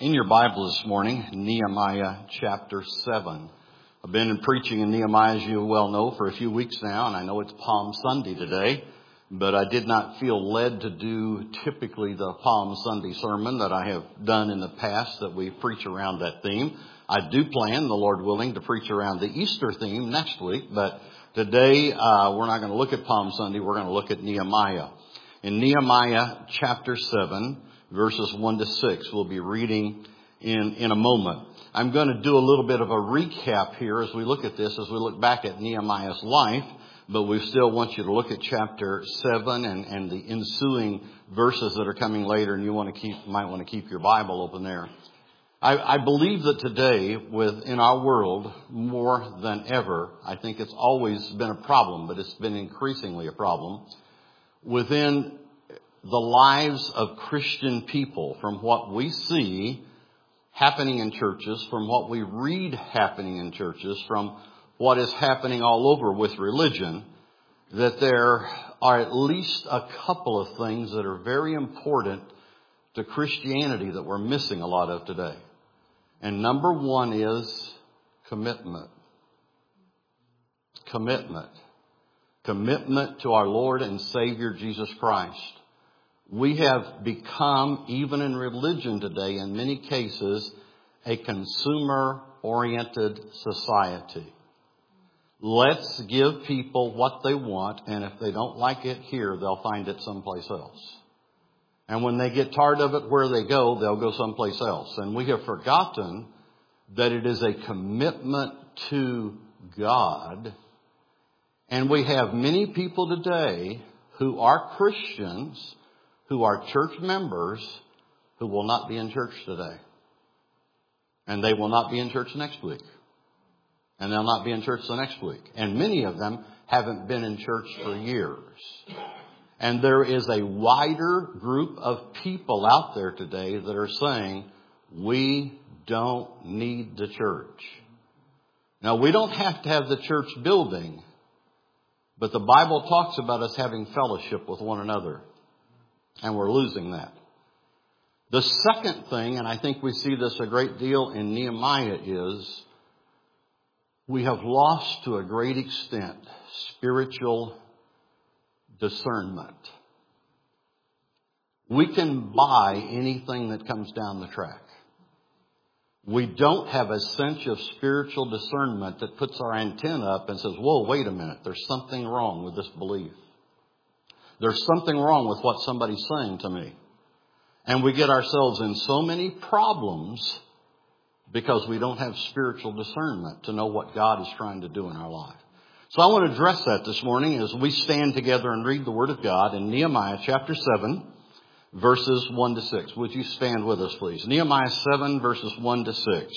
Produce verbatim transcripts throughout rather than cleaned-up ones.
In your Bible this morning, Nehemiah chapter seven. I've been preaching in Nehemiah, as you well know, for a few weeks now, and I know it's Palm Sunday today, but I did not feel led to do typically the Palm Sunday sermon that I have done in the past that we preach around that theme. I do plan, the Lord willing, to preach around the Easter theme next week, but today uh, we're not going to look at Palm Sunday, we're going to look at Nehemiah. In Nehemiah chapter seven, verses one to six, we'll be reading in, in a moment. I'm going to do a little bit of a recap here as we look at this, as we look back at Nehemiah's life, but we still want you to look at chapter seven and, and the ensuing verses that are coming later, and you want to keep, might want to keep your Bible open there. I, I believe that today, within our world, more than ever, I think it's always been a problem, but it's been increasingly a problem, within the lives of Christian people, from what we see happening in churches, from what we read happening in churches, from what is happening all over with religion, that there are at least a couple of things that are very important to Christianity that we're missing a lot of today. And number one is commitment. Commitment. Commitment to our Lord and Savior Jesus Christ. We have become, even in religion today, in many cases, a consumer-oriented society. Let's give people what they want, and if they don't like it here, they'll find it someplace else. And when they get tired of it where they go, they'll go someplace else. And we have forgotten that it is a commitment to God. And we have many people today who are Christians, who are church members, who will not be in church today. And they will not be in church next week. And they'll not be in church the next week. And many of them haven't been in church for years. And there is a wider group of people out there today that are saying, we don't need the church. Now, we don't have to have the church building, but the Bible talks about us having fellowship with one another. And we're losing that. The second thing, and I think we see this a great deal in Nehemiah, is we have lost to a great extent spiritual discernment. We can buy anything that comes down the track. We don't have a sense of spiritual discernment that puts our antenna up and says, whoa, wait a minute, there's something wrong with this belief. There's something wrong with what somebody's saying to me. And we get ourselves in so many problems because we don't have spiritual discernment to know what God is trying to do in our life. So I want to address that this morning as we stand together and read the Word of God in Nehemiah chapter seven, verses one to six. Would you stand with us, please? Nehemiah seven, verses one to six.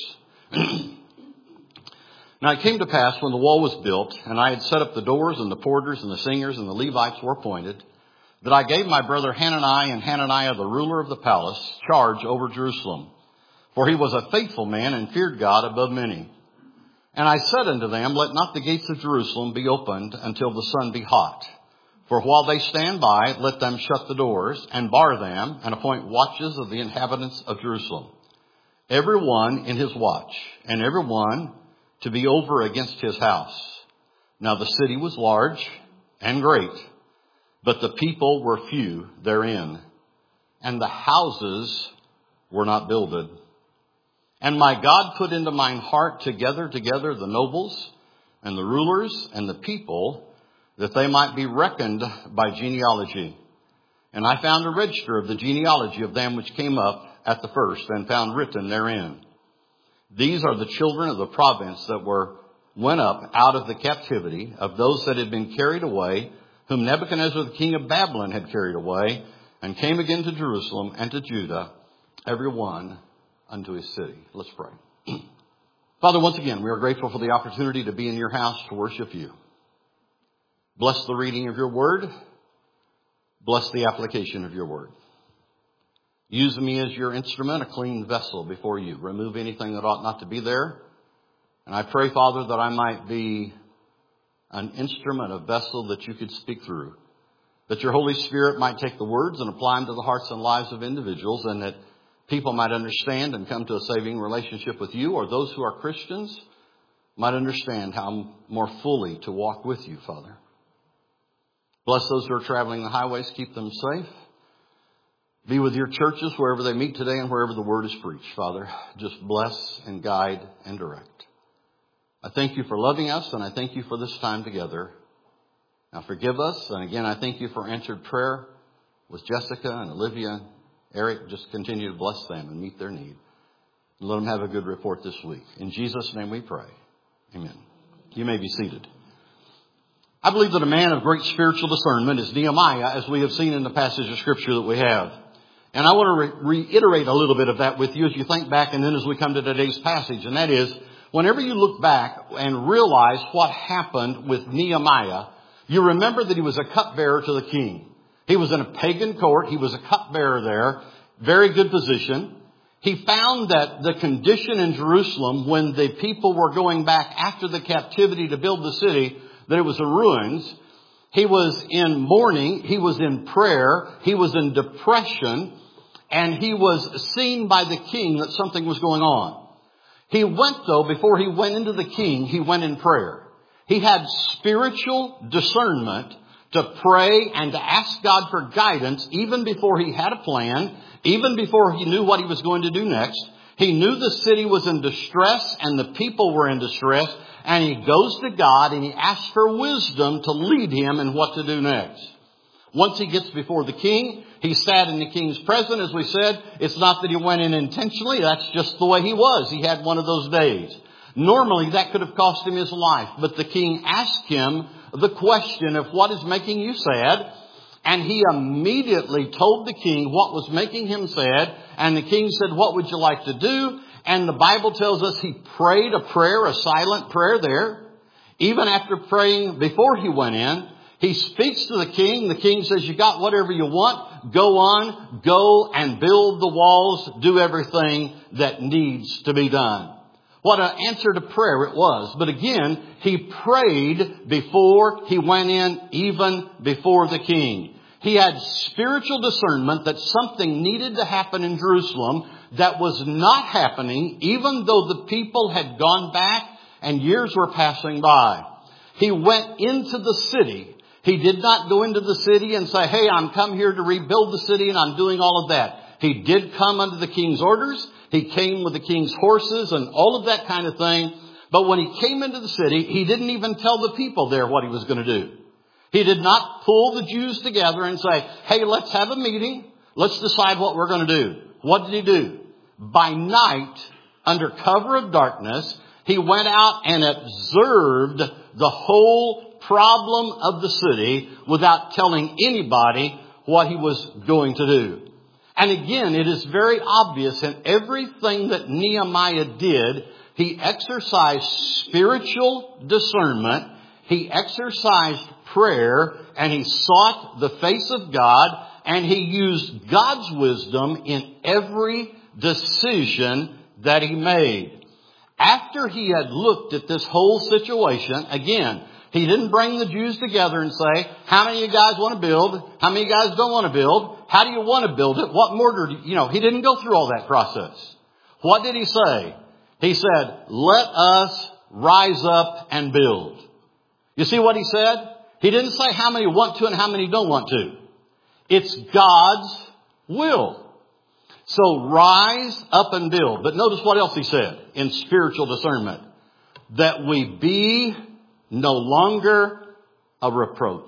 Now it came to pass when the wall was built, and I had set up the doors, and the porters, and the singers, and the Levites were appointed, that I gave my brother Hananiah and Hananiah, the ruler of the palace, charge over Jerusalem. For he was a faithful man and feared God above many. And I said unto them, let not the gates of Jerusalem be opened until the sun be hot. For while they stand by, let them shut the doors, and bar them, and appoint watches of the inhabitants of Jerusalem, every one in his watch, and every one to be over against his house. Now the city was large and great, but the people were few therein, and the houses were not builded. And my God put into mine heart to gather together the nobles and the rulers and the people, that they might be reckoned by genealogy. And I found a register of the genealogy of them which came up at the first, and found written therein, these are the children of the province that were went up out of the captivity of those that had been carried away, whom Nebuchadnezzar the king of Babylon had carried away, and came again to Jerusalem and to Judah, every one unto his city. Let's pray. Father, once again, we are grateful for the opportunity to be in your house to worship you. Bless the reading of your word. Bless the application of your word. Use me as your instrument, a clean vessel before you. Remove anything that ought not to be there. And I pray, Father, that I might be an instrument, a vessel that you could speak through. That your Holy Spirit might take the words and apply them to the hearts and lives of individuals, and that people might understand and come to a saving relationship with you, or those who are Christians might understand how more fully to walk with you, Father. Bless those who are traveling the highways. Keep them safe. Be with your churches wherever they meet today and wherever the word is preached, Father. Just bless and guide and direct. I thank you for loving us, and I thank you for this time together. Now forgive us. And again, I thank you for answered prayer with Jessica and Olivia. Eric, just continue to bless them and meet their need. And let them have a good report this week. In Jesus' name we pray. Amen. You may be seated. I believe that a man of great spiritual discernment is Nehemiah, as we have seen in the passage of Scripture that we have. And I want to re- reiterate a little bit of that with you as you think back and then as we come to today's passage. And that is, whenever you look back and realize what happened with Nehemiah, you remember that he was a cupbearer to the king. He was in a pagan court. He was a cupbearer there. Very good position. He found that the condition in Jerusalem when the people were going back after the captivity to build the city, that it was a ruins. He was in mourning. He was in prayer. He was in depression. And he was seen by the king that something was going on. He went, though, before he went into the king, he went in prayer. He had spiritual discernment to pray and to ask God for guidance even before he had a plan, even before he knew what he was going to do next. He knew the city was in distress and the people were in distress. And he goes to God and he asks for wisdom to lead him in what to do next. Once he gets before the king, he sat in the king's presence, as we said. It's not that he went in intentionally. That's just the way he was. He had one of those days. Normally, that could have cost him his life. But the king asked him the question of what is making you sad. And he immediately told the king what was making him sad. And the king said, what would you like to do? And the Bible tells us he prayed a prayer, a silent prayer there. Even after praying before he went in, he speaks to the king. The king says, you got whatever you want. Go on, go and build the walls. Do everything that needs to be done. What an answer to prayer it was. But again, he prayed before he went in, even before the king. He had spiritual discernment that something needed to happen in Jerusalem that was not happening, even though the people had gone back and years were passing by. He went into the city. He did not go into the city and say, hey, I'm come here to rebuild the city and I'm doing all of that. He did come under the king's orders. He came with the king's horses and all of that kind of thing. But when he came into the city, he didn't even tell the people there what he was going to do. He did not pull the Jews together and say, hey, let's have a meeting. Let's decide what we're going to do. What did he do? By night, under cover of darkness, he went out and observed the whole problem of the city without telling anybody what he was going to do. And again, it is very obvious in everything that Nehemiah did, he exercised spiritual discernment, he exercised prayer, and he sought the face of God, and he used God's wisdom in every decision that he made. After he had looked at this whole situation, again, he didn't bring the Jews together and say, how many of you guys want to build? How many of you guys don't want to build? How do you want to build it? What mortar do you, you know, he didn't go through all that process. What did he say? He said, let us rise up and build. You see what he said? He didn't say how many want to and how many don't want to. It's God's will. So rise up and build. But notice what else he said in spiritual discernment. That we be no longer a reproach.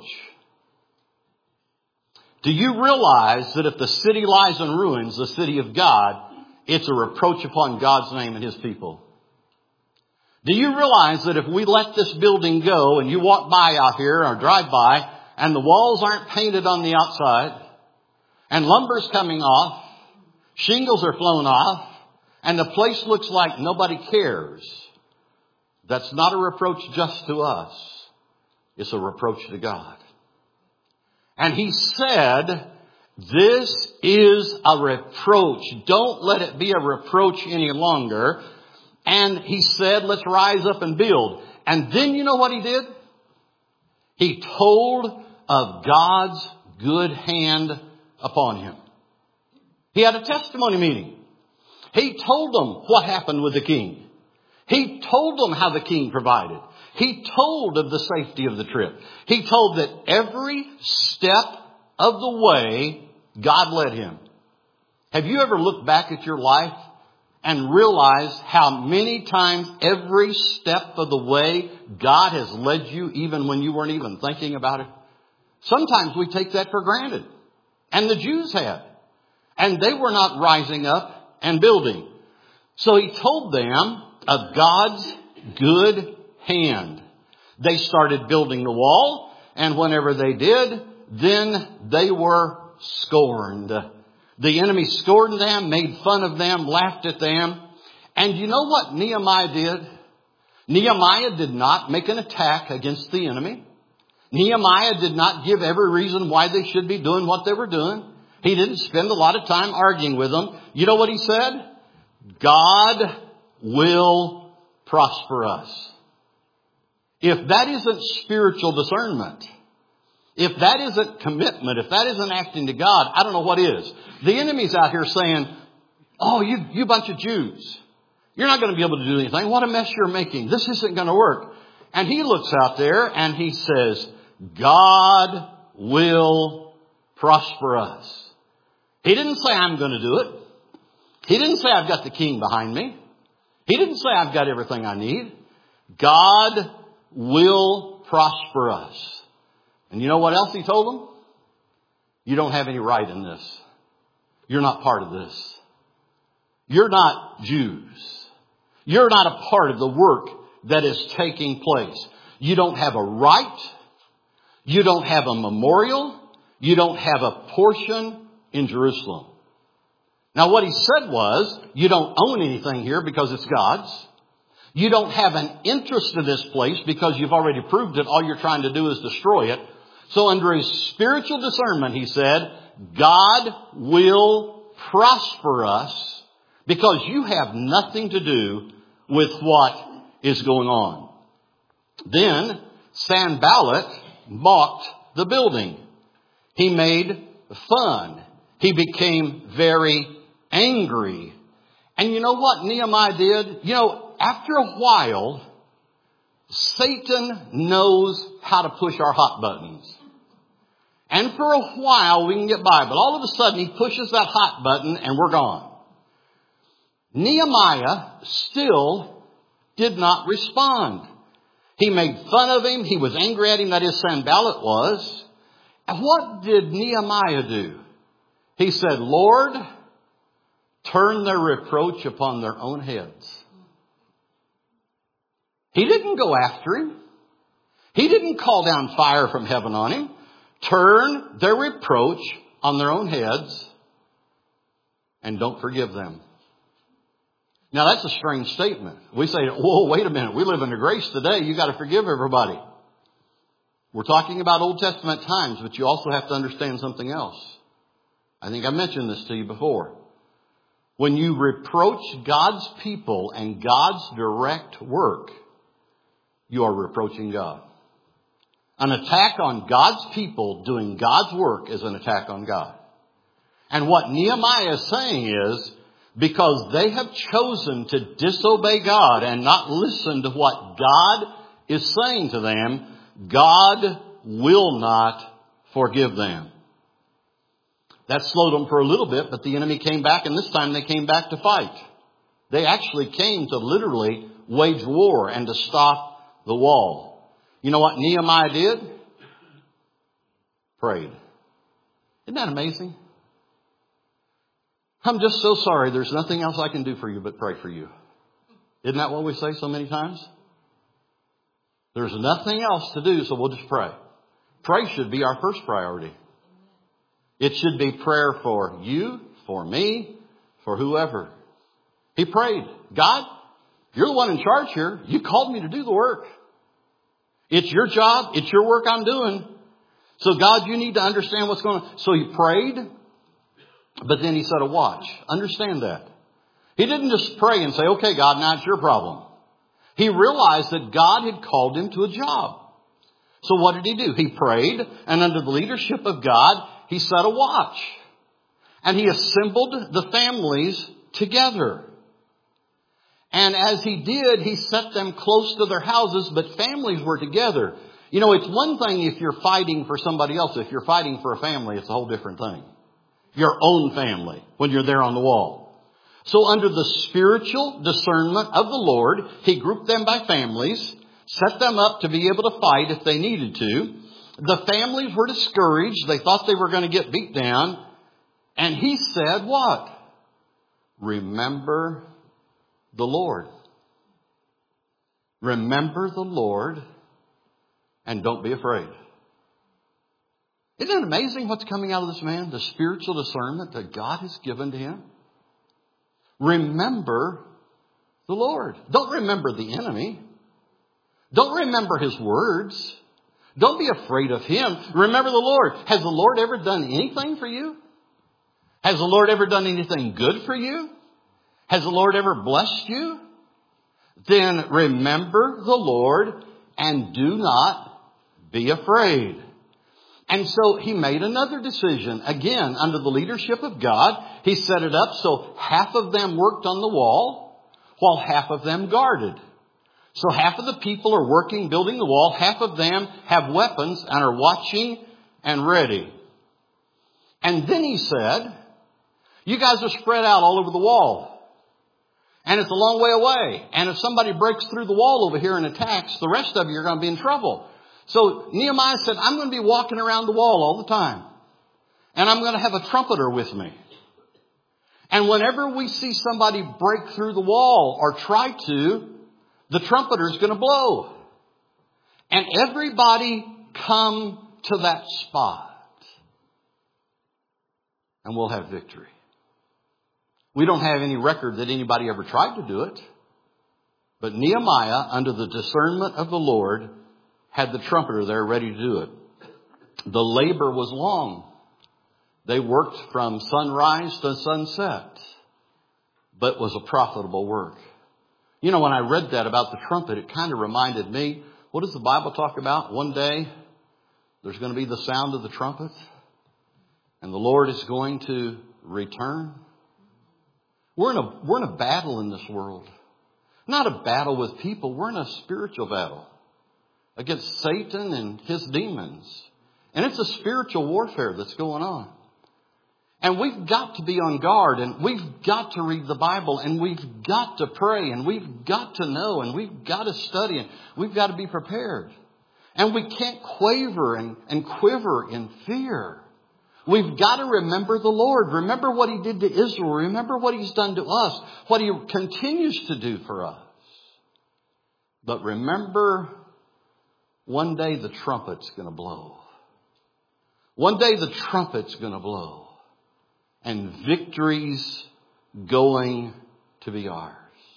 Do you realize that if the city lies in ruins, the city of God, it's a reproach upon God's name and his people? Do you realize that if we let this building go and you walk by out here or drive by and the walls aren't painted on the outside and lumber's coming off, shingles are flown off, and the place looks like nobody cares, that's not a reproach just to us. It's a reproach to God. And he said, this is a reproach. Don't let it be a reproach any longer. And he said, let's rise up and build. And then you know what he did? He told of God's good hand upon him. He had a testimony meeting. He told them what happened with the king. He told them how the king provided. He told of the safety of the trip. He told that every step of the way God led him. Have you ever looked back at your life and realized how many times every step of the way God has led you even when you weren't even thinking about it? Sometimes we take that for granted. And the Jews had. And they were not rising up and building. So he told them of God's good hand. They started building the wall. And whenever they did, then they were scorned. The enemy scorned them, made fun of them, laughed at them. And you know what Nehemiah did? Nehemiah did not make an attack against the enemy. Nehemiah did not give every reason why they should be doing what they were doing. He didn't spend a lot of time arguing with them. You know what he said? God will prosper us. If that isn't spiritual discernment, if that isn't commitment, if that isn't acting to God, I don't know what is. The enemy's out here saying, oh, you, you bunch of Jews, you're not going to be able to do anything. What a mess you're making. This isn't going to work. And he looks out there and he says, God will prosper us. He didn't say I'm going to do it. He didn't say I've got the king behind me. He didn't say I've got everything I need. God will prosper us. And you know what else he told them? You don't have any right in this. You're not part of this. You're not Jews. You're not a part of the work that is taking place. You don't have a right. You don't have a memorial. You don't have a portion in Jerusalem. Now what he said was, you don't own anything here because it's God's. You don't have an interest in this place because you've already proved it. All you're trying to do is destroy it. So under his spiritual discernment, he said, God will prosper us because you have nothing to do with what is going on. Then Sanballat mocked the building. He made fun. He became very angry. And you know what Nehemiah did? You know, after a while, Satan knows how to push our hot buttons. And for a while we can get by, but all of a sudden he pushes that hot button and we're gone. Nehemiah still did not respond. He made fun of him. He was angry at him. That is, Sanballat was. And what did Nehemiah do? He said, Lord, turn their reproach upon their own heads. He didn't go after him. He didn't call down fire from heaven on him. Turn their reproach on their own heads and don't forgive them. Now that's a strange statement. We say, whoa, wait a minute. We live under grace today. You got to forgive everybody. We're talking about Old Testament times, but you also have to understand something else. I think I mentioned this to you before. When you reproach God's people and God's direct work, you are reproaching God. An attack on God's people doing God's work is an attack on God. And what Nehemiah is saying is, because they have chosen to disobey God and not listen to what God is saying to them, God will not forgive them. That slowed them for a little bit, but the enemy came back, and this time they came back to fight. They actually came to literally wage war and to stop the wall. You know what Nehemiah did? Prayed. Isn't that amazing? I'm just so sorry. There's nothing else I can do for you but pray for you. Isn't that what we say so many times? There's nothing else to do, so we'll just pray. Pray should be our first priority. It should be prayer for you, for me, for whoever. He prayed, God, you're the one in charge here. You called me to do the work. It's your job. It's your work I'm doing. So God, you need to understand what's going on. So he prayed, but then he said a watch. Understand that. He didn't just pray and say, okay, God, now it's your problem. He realized that God had called him to a job. So what did he do? He prayed, and under the leadership of God, he set a watch. And he assembled the families together. And as he did, he set them close to their houses, but families were together. You know, it's one thing if you're fighting for somebody else. If you're fighting for a family, it's a whole different thing. Your own family, when you're there on the wall. So under the spiritual discernment of the Lord, he grouped them by families, set them up to be able to fight if they needed to. The families were discouraged. They thought they were going to get beat down. And he said what? Remember the Lord. Remember the Lord and don't be afraid. Isn't it amazing what's coming out of this man? The spiritual discernment that God has given to him. Remember the Lord. Don't remember the enemy. Don't remember his words. Don't be afraid of him. Remember the Lord. Has the Lord ever done anything for you? Has the Lord ever done anything good for you? Has the Lord ever blessed you? Then remember the Lord and do not be afraid. And so he made another decision. Again, under the leadership of God, he set it up so half of them worked on the wall while half of them guarded. So half of the people are working, building the wall. Half of them have weapons and are watching and ready. And then he said, you guys are spread out all over the wall. And it's a long way away. And if somebody breaks through the wall over here and attacks, the rest of you are going to be in trouble. So Nehemiah said, I'm going to be walking around the wall all the time. And I'm going to have a trumpeter with me. And whenever we see somebody break through the wall or try to, the trumpeter is going to blow. And everybody come to that spot. And we'll have victory. We don't have any record that anybody ever tried to do it. But Nehemiah, under the discernment of the Lord, had the trumpeter there ready to do it. The labor was long. They worked from sunrise to sunset. But it was a profitable work. You know, when I read that about the trumpet, it kind of reminded me, what does the Bible talk about? One day, there's going to be the sound of the trumpet. And the Lord is going to return. We're in a, we're in a battle in this world. Not a battle with people. We're in a spiritual battle against Satan and his demons. And it's a spiritual warfare that's going on. And we've got to be on guard, and we've got to read the Bible, and we've got to pray, and we've got to know, and we've got to study, and we've got to be prepared. And we can't quaver and, and quiver in fear. We've got to remember the Lord. Remember what he did to Israel. Remember what he's done to us, what he continues to do for us. But remember, one day the trumpet's going to blow. One day the trumpet's going to blow. And victory's going to be ours.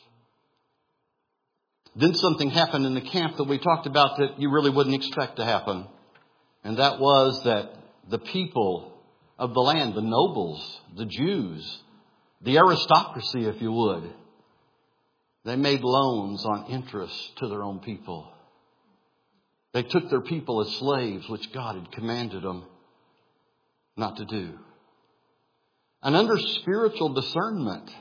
Then something happened in the camp that we talked about that you really wouldn't expect to happen. And that was that the people of the land, the nobles, the Jews, the aristocracy, if you would, they made loans on interest to their own people. They took their people as slaves, which God had commanded them not to do. And under spiritual discernment,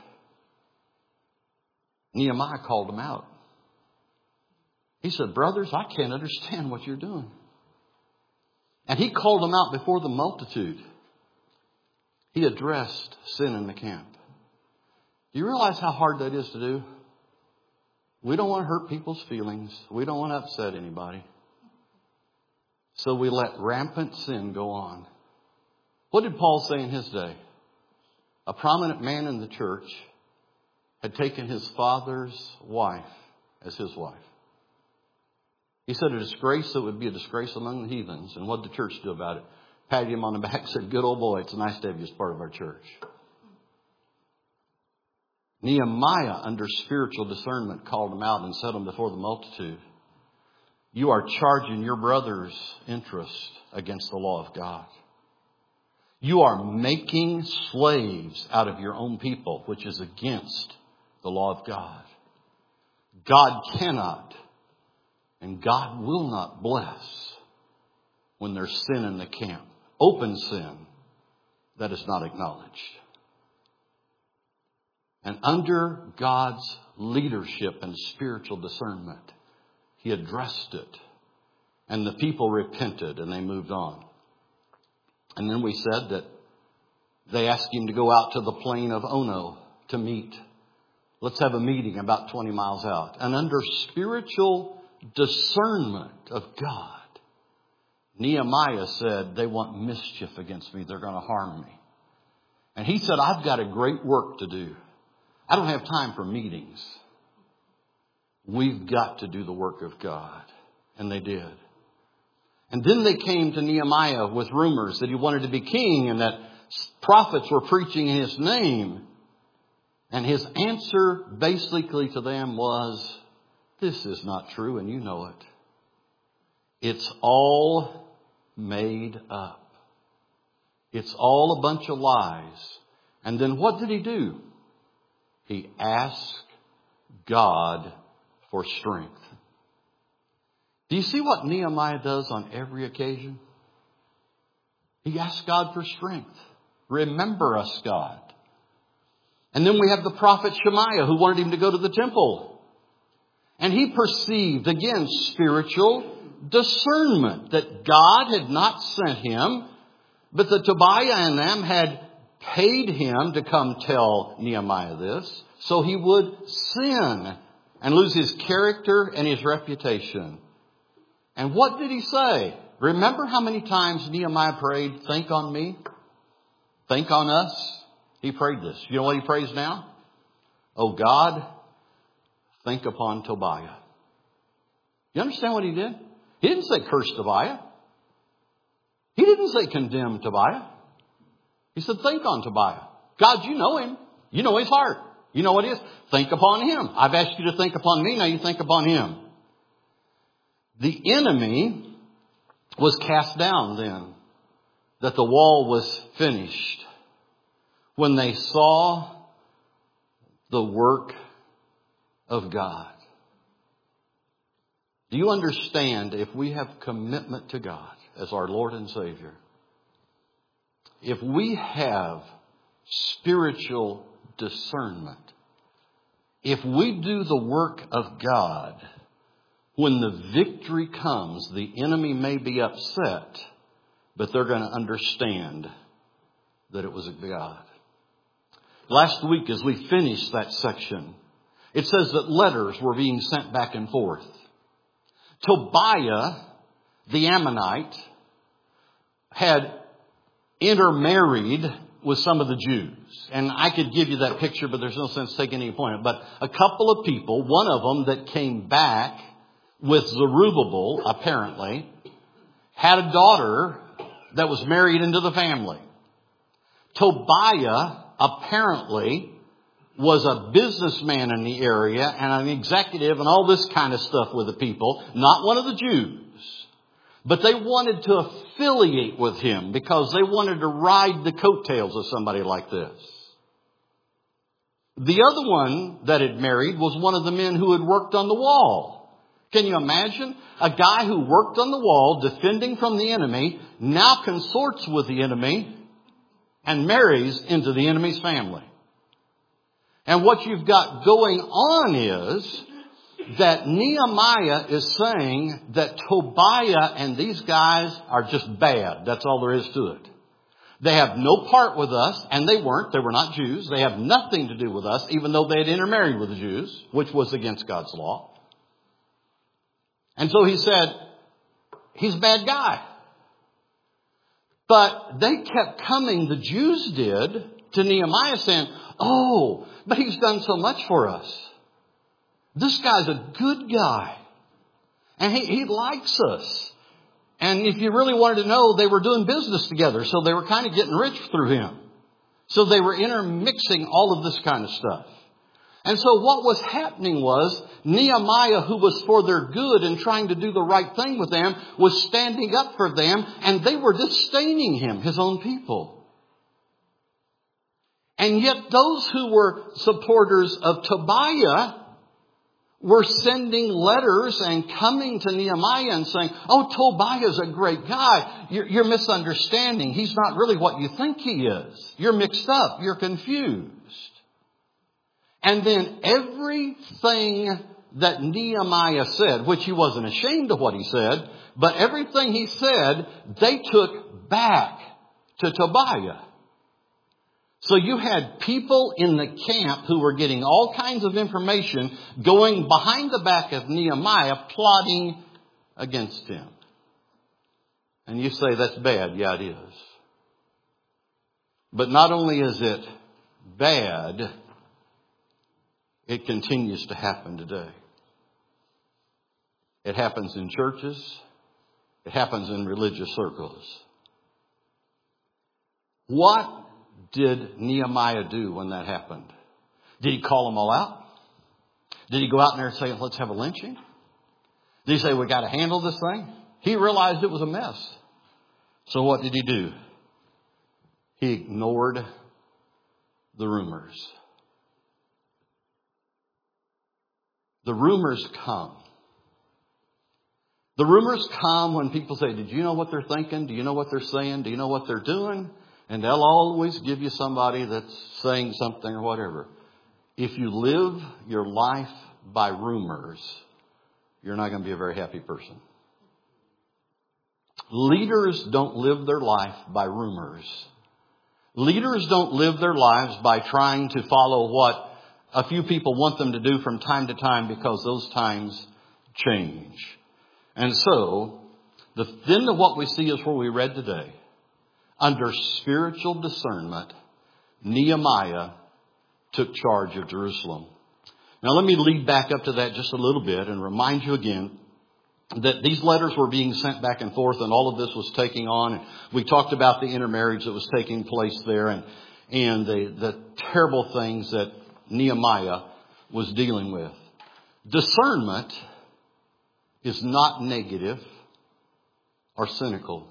Nehemiah called them out. He said, brothers, I can't understand what you're doing. And he called them out before the multitude. He addressed sin in the camp. Do you realize how hard that is to do? We don't want to hurt people's feelings. We don't want to upset anybody. So we let rampant sin go on. What did Paul say in his day? A prominent man in the church had taken his father's wife as his wife. He said a disgrace that would be a disgrace among the heathens. And what did the church do about it? Patted him on the back and said, good old boy, it's nice to have you as part of our church. Nehemiah, under spiritual discernment, called him out and set him before the multitude. You are charging your brother's interest against the law of God. You are making slaves out of your own people, which is against the law of God. God cannot and God will not bless when there's sin in the camp. Open sin that is not acknowledged. And under God's leadership and spiritual discernment, he addressed it. And the people repented and they moved on. And then we said that they asked him to go out to the plain of Ono to meet. Let's have a meeting about twenty miles out. And under spiritual discernment of God, Nehemiah said, they want mischief against me. They're going to harm me. And he said, I've got a great work to do. I don't have time for meetings. We've got to do the work of God. And they did. And then they came to Nehemiah with rumors that he wanted to be king and that prophets were preaching in his name. And his answer basically to them was, this is not true and you know it. It's all made up. It's all a bunch of lies. And then what did he do? He asked God for strength. Do you see what Nehemiah does on every occasion? He asks God for strength. Remember us, God. And then we have the prophet Shemaiah who wanted him to go to the temple. And he perceived, again, spiritual discernment that God had not sent him, but that Tobiah and them had paid him to come tell Nehemiah this, so he would sin and lose his character and his reputation. And what did he say? Remember how many times Nehemiah prayed, think on me, think on us? He prayed this. You know what he prays now? Oh God, think upon Tobiah. You understand what he did? He didn't say curse Tobiah. He didn't say condemn Tobiah. He said think on Tobiah. God, you know him. You know his heart. You know what it is. Think upon him. I've asked you to think upon me. Now you think upon him. The enemy was cast down then that the wall was finished when they saw the work of God. Do you understand, if we have commitment to God as our Lord and Savior, if we have spiritual discernment, if we do the work of God, when the victory comes, the enemy may be upset, but they're going to understand that it was of God. Last week, as we finished that section, it says that letters were being sent back and forth. Tobiah, the Ammonite, had intermarried with some of the Jews. And I could give you that picture, but there's no sense taking any point. But a couple of people, one of them that came back with Zerubbabel, apparently, had a daughter that was married into the family. Tobiah, apparently, was a businessman in the area and an executive and all this kind of stuff with the people. Not one of the Jews. But they wanted to affiliate with him because they wanted to ride the coattails of somebody like this. The other one that had married was one of the men who had worked on the wall. Can you imagine? A guy who worked on the wall defending from the enemy now consorts with the enemy and marries into the enemy's family. And what you've got going on is that Nehemiah is saying that Tobiah and these guys are just bad. That's all there is to it. They have no part with us, and they weren't. They were not Jews. They have nothing to do with us, even though they had intermarried with the Jews, which was against God's law. And so he said, he's a bad guy. But they kept coming, the Jews did, to Nehemiah saying, oh, but he's done so much for us. This guy's a good guy. And he, he likes us. And if you really wanted to know, they were doing business together. So they were kind of getting rich through him. So they were intermixing all of this kind of stuff. And so what was happening was Nehemiah, who was for their good and trying to do the right thing with them, was standing up for them. And they were disdaining him, his own people. And yet those who were supporters of Tobiah were sending letters and coming to Nehemiah and saying, oh, Tobiah's a great guy. You're, you're misunderstanding. He's not really what you think he is. You're mixed up. You're confused. And then everything that Nehemiah said, which he wasn't ashamed of what he said, but everything he said, they took back to Tobiah. So you had people in the camp who were getting all kinds of information going behind the back of Nehemiah, plotting against him. And you say that's bad. Yeah, it is. But not only is it bad, it continues to happen today. It happens in churches. It happens in religious circles. What did Nehemiah do when that happened? Did he call them all out? Did he go out there and say, let's have a lynching? Did he say, we got to handle this thing? He realized it was a mess. So what did he do? He ignored the rumors. The rumors come. The rumors come when people say, did you know what they're thinking? Do you know what they're saying? Do you know what they're doing? And they'll always give you somebody that's saying something or whatever. If you live your life by rumors, you're not going to be a very happy person. Leaders don't live their life by rumors. Leaders don't live their lives by trying to follow what a few people want them to do from time to time, because those times change. And so, the then what we see is where we read today. Under spiritual discernment, Nehemiah took charge of Jerusalem. Now let me lead back up to that just a little bit and remind you again that these letters were being sent back and forth, and all of this was taking on. And we talked about the intermarriage that was taking place there, and, and the, the terrible things that Nehemiah was dealing with. Discernment is not negative or cynical,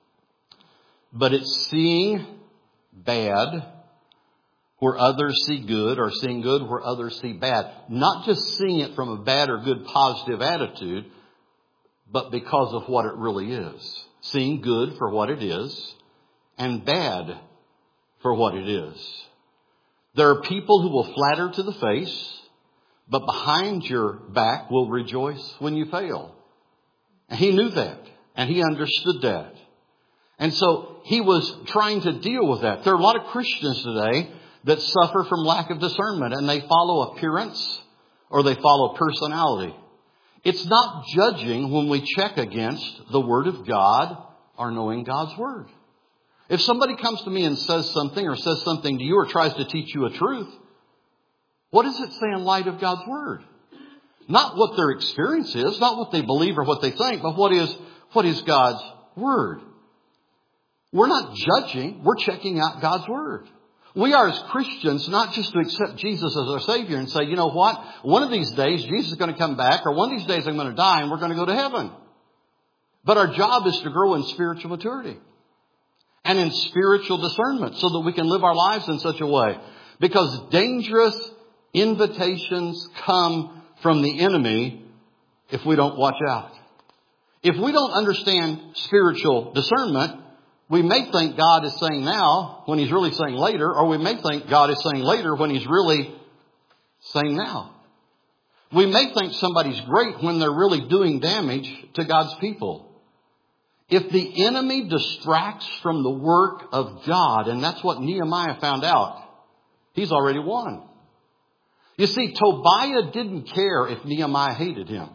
but it's seeing bad where others see good, or seeing good where others see bad. Not just seeing it from a bad or good positive attitude, but because of what it really is. Seeing good for what it is and bad for what it is. There are people who will flatter to the face, but behind your back will rejoice when you fail. And he knew that, and he understood that. And so he was trying to deal with that. There are a lot of Christians today that suffer from lack of discernment, and they follow appearance or they follow personality. It's not judging when we check against the Word of God or knowing God's Word. If somebody comes to me and says something or says something to you or tries to teach you a truth, what does it say in light of God's Word? Not what their experience is, not what they believe or what they think, but what is, what is God's Word. We're not judging, we're checking out God's Word. We are as Christians not just to accept Jesus as our Savior and say, you know what, one of these days Jesus is going to come back, or one of these days I'm going to die and we're going to go to heaven. But our job is to grow in spiritual maturity and in spiritual discernment so that we can live our lives in such a way. Because dangerous invitations come from the enemy if we don't watch out. If we don't understand spiritual discernment, we may think God is saying now when He's really saying later, or we may think God is saying later when He's really saying now. We may think somebody's great when they're really doing damage to God's people. If the enemy distracts from the work of God, and that's what Nehemiah found out, he's already won. You see, Tobiah didn't care if Nehemiah hated him.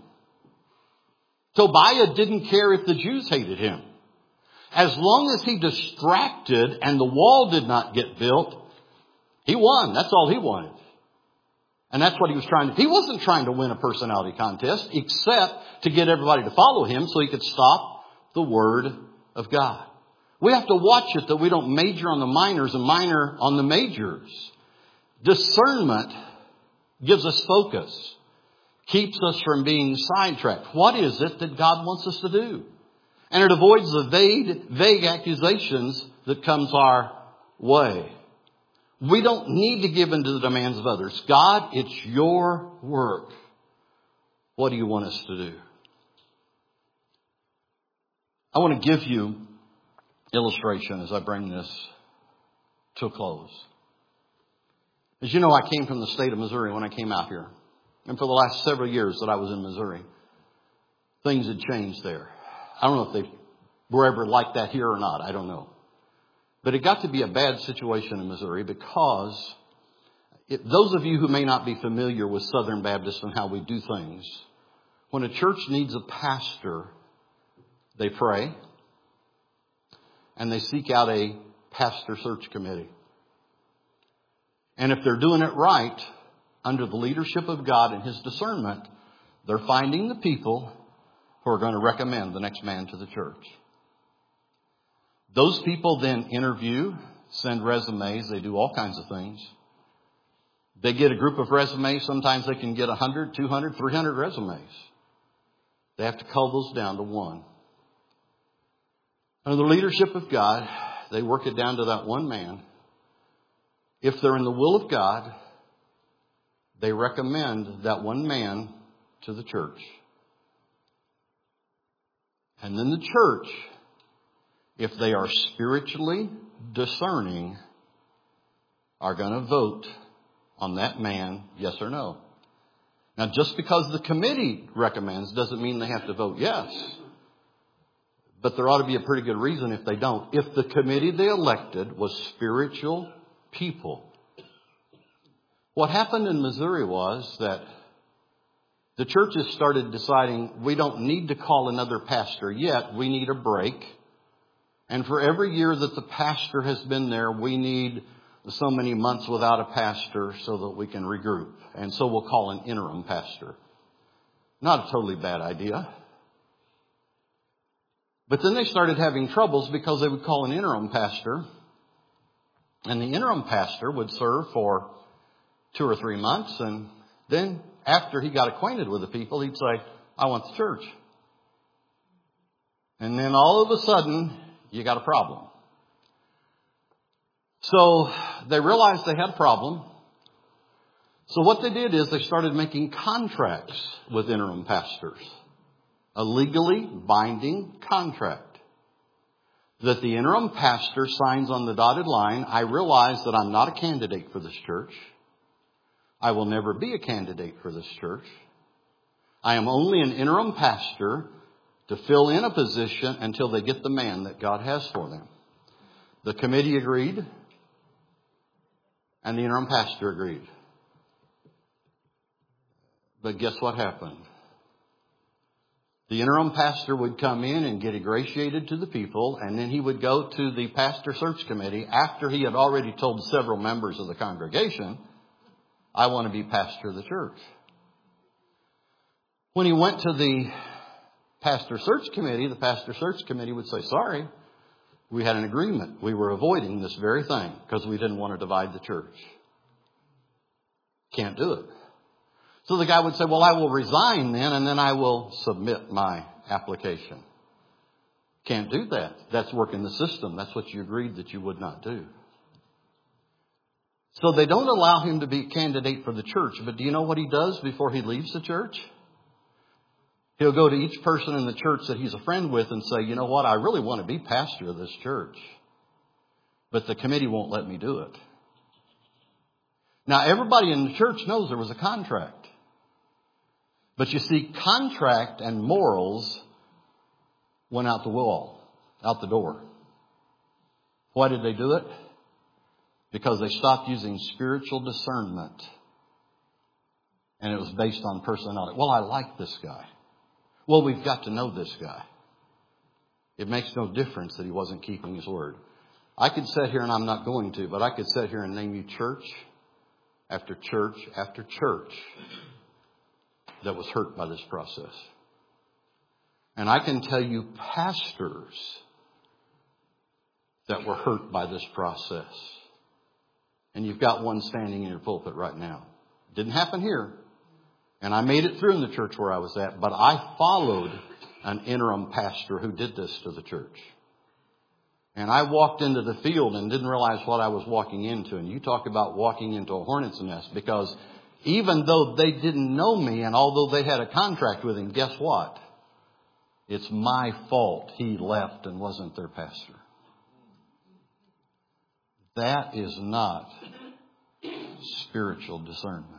Tobiah didn't care if the Jews hated him. As long as he distracted and the wall did not get built, he won. That's all he wanted. And that's what he was trying to do. He wasn't trying to win a personality contest except to get everybody to follow him so he could stop the Word of God. We have to watch it that we don't major on the minors and minor on the majors. Discernment gives us focus, keeps us from being sidetracked. What is it that God wants us to do? And it avoids the vague, vague accusations that comes our way. We don't need to give in to the demands of others. God, it's your work. What do you want us to do? I want to give you illustration as I bring this to a close. As you know, I came from the state of Missouri when I came out here. And for the last several years that I was in Missouri, things had changed there. I don't know if they were ever like that here or not. I don't know. But it got to be a bad situation in Missouri because it, those of you who may not be familiar with Southern Baptists and how we do things, when a church needs a pastor, they pray and they seek out a pastor search committee. And if they're doing it right, under the leadership of God and His discernment, they're finding the people who are going to recommend the next man to the church. Those people then interview, send resumes, they do all kinds of things. They get a group of resumes. Sometimes they can get one hundred, two hundred, three hundred resumes. They have to cull those down to one. Under the leadership of God, they work it down to that one man. If they're in the will of God, they recommend that one man to the church. And then the church, if they are spiritually discerning, are going to vote on that man, yes or no. Now, just because the committee recommends doesn't mean they have to vote yes. But there ought to be a pretty good reason if they don't. If the committee they elected was spiritual people. What happened in Missouri was that the churches started deciding we don't need to call another pastor yet. We need a break. And for every year that the pastor has been there, we need so many months without a pastor so that we can regroup. And so we'll call an interim pastor. Not a totally bad idea. But then they started having troubles because they would call an interim pastor. And the interim pastor would serve for two or three months. And then after he got acquainted with the people, he'd say, I want the church. And then all of a sudden, you got a problem. So they realized they had a problem. So what they did is they started making contracts with interim pastors. A legally binding contract. That the interim pastor signs on the dotted line. I realize that I'm not a candidate for this church. I will never be a candidate for this church. I am only an interim pastor to fill in a position until they get the man that God has for them. The committee agreed, and the interim pastor agreed. But guess what happened? The interim pastor would come in and get ingratiated to the people, and then he would go to the pastor search committee after he had already told several members of the congregation, I want to be pastor of the church. When he went to the pastor search committee, the pastor search committee would say, sorry, we had an agreement. We were avoiding this very thing because we didn't want to divide the church. Can't do it. So the guy would say, well, I will resign then, and then I will submit my application. Can't do that. That's working the system. That's what you agreed that you would not do. So they don't allow him to be a candidate for the church. But do you know what he does before he leaves the church? He'll go to each person in the church that he's a friend with and say, you know what, I really want to be pastor of this church. But the committee won't let me do it. Now, everybody in the church knows there was a contract. But you see, contract and morals went out the wall, out the door. Why did they do it? Because they stopped using spiritual discernment. And it was based on personality. Well, I like this guy. Well, we've got to know this guy. It makes no difference that he wasn't keeping his word. I could sit here, and I'm not going to, but I could sit here and name you church after church after church that was hurt by this process. And I can tell you pastors that were hurt by this process. And you've got one standing in your pulpit right now. It didn't happen here. And I made it through in the church where I was at. But I followed an interim pastor who did this to the church. And I walked into the field and didn't realize what I was walking into. And you talk about walking into a hornet's nest. Because even though they didn't know me and although they had a contract with him, guess what? It's my fault he left and wasn't their pastor. That is not spiritual discernment.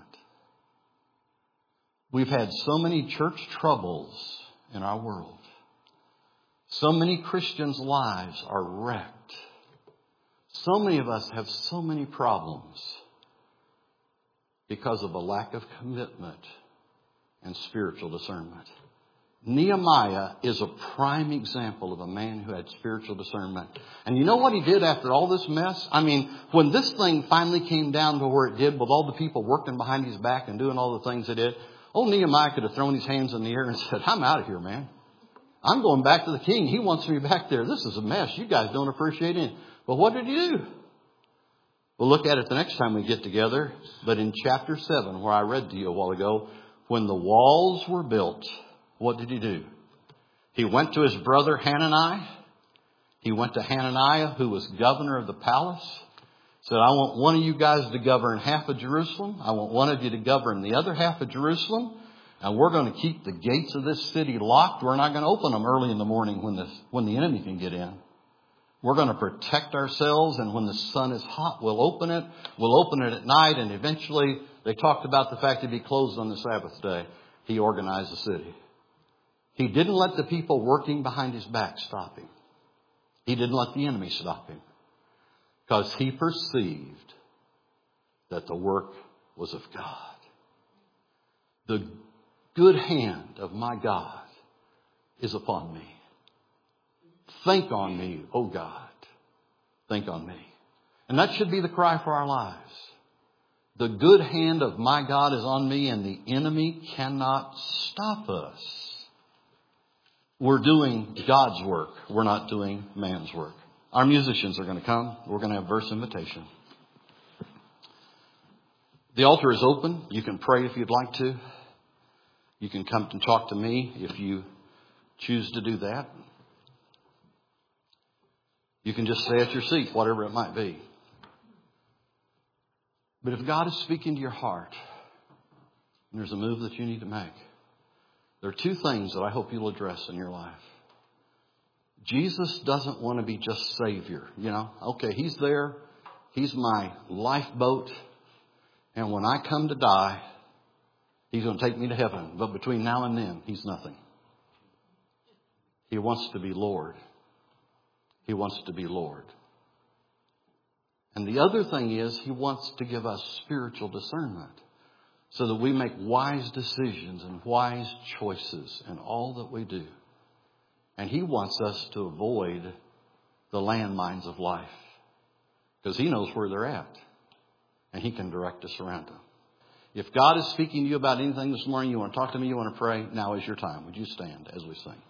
We've had so many church troubles in our world. So many Christians' lives are wrecked. So many of us have so many problems because of a lack of commitment and spiritual discernment. Nehemiah is a prime example of a man who had spiritual discernment. And you know what he did after all this mess? I mean, when this thing finally came down to where it did, with all the people working behind his back and doing all the things they did, old Nehemiah could have thrown his hands in the air and said, I'm out of here, man. I'm going back to the king. He wants me back there. This is a mess. You guys don't appreciate it. But what did he do? We'll look at it the next time we get together. But in chapter seven, where I read to you a while ago, when the walls were built, what did he do? He went to his brother Hananiah. He went to Hananiah, who was governor of the palace. Said, I want one of you guys to govern half of Jerusalem. I want one of you to govern the other half of Jerusalem. And we're going to keep the gates of this city locked. We're not going to open them early in the morning when the, when the enemy can get in. We're going to protect ourselves. And when the sun is hot, we'll open it. We'll open it at night. And eventually, they talked about the fact it'd be closed on the Sabbath day. He organized the city. He didn't let the people working behind his back stop him. He didn't let the enemy stop him. Because he perceived that the work was of God. The good hand of my God is upon me. Think on me, O God. Think on me. And that should be the cry for our lives. The good hand of my God is on me, and the enemy cannot stop us. We're doing God's work. We're not doing man's work. Our musicians are going to come. We're going to have verse invitation. The altar is open. You can pray if you'd like to. You can come and talk to me if you choose to do that. You can just stay at your seat, whatever it might be. But if God is speaking to your heart, and there's a move that you need to make, there are two things that I hope you'll address in your life. Jesus doesn't want to be just Savior. You know, okay, He's there. He's my lifeboat. And when I come to die, He's going to take me to heaven. But between now and then, He's nothing. He wants to be Lord. He wants to be Lord. And the other thing is, He wants to give us spiritual discernment so that we make wise decisions and wise choices in all that we do. And He wants us to avoid the landmines of life because He knows where they're at and He can direct us around them. If God is speaking to you about anything this morning, you want to talk to me, you want to pray, now is your time. Would you stand as we sing?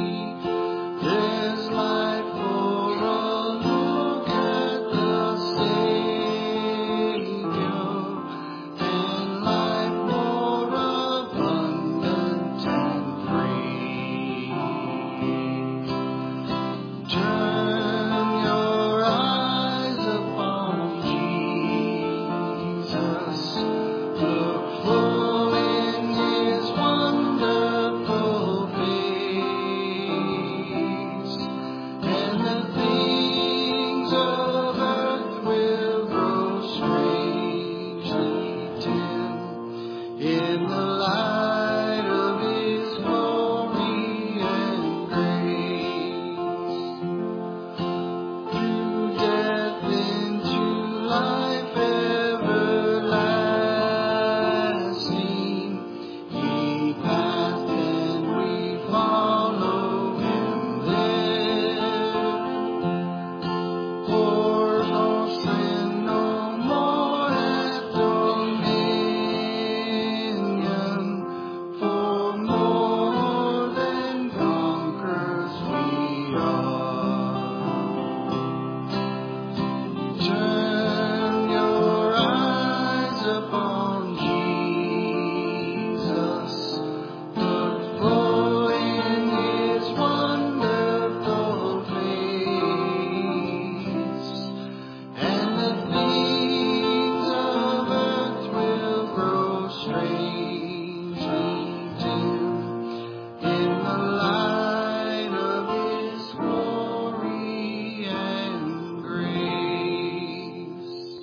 There's light for a look at the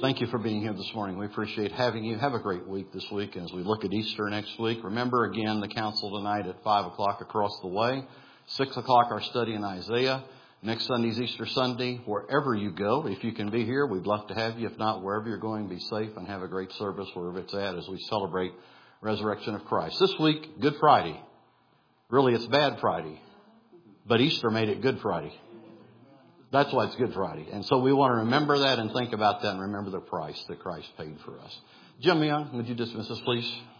Thank you for being here this morning. We appreciate having you. Have a great week this week. As we look at Easter next week, remember again the council tonight at five o'clock across the way. six o'clock our study in Isaiah. Next Sunday's Easter Sunday. Wherever you go, if you can be here, we'd love to have you. If not, wherever you're going, be safe and have a great service wherever it's at as we celebrate resurrection of Christ. This week, Good Friday. Really, it's Bad Friday. But Easter made it Good Friday. That's why it's Good Friday. And so we want to remember that and think about that and remember the price that Christ paid for us. Jim Young, would you dismiss us, please?